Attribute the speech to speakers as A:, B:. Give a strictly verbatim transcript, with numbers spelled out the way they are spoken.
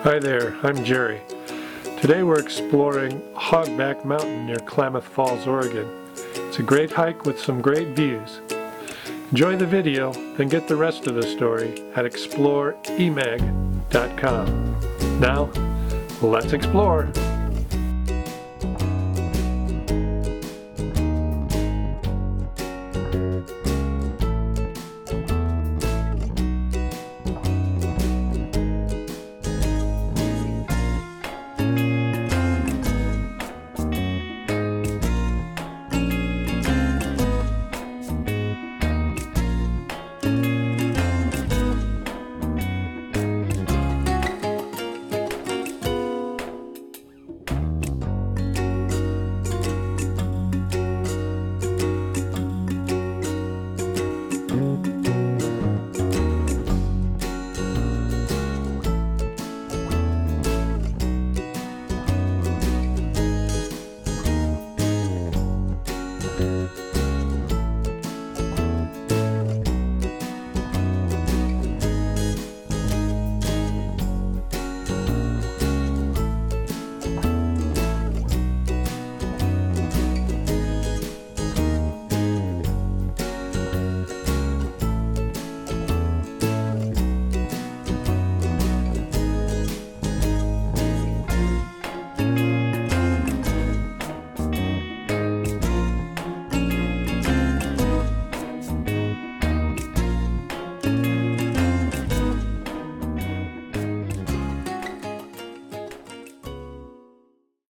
A: Hi there, I'm Jerry. Today we're exploring Hogback Mountain near Klamath Falls, Oregon. It's a great hike with some great views. Enjoy the video, then get the rest of the story at explore e mag dot com. Now, let's explore!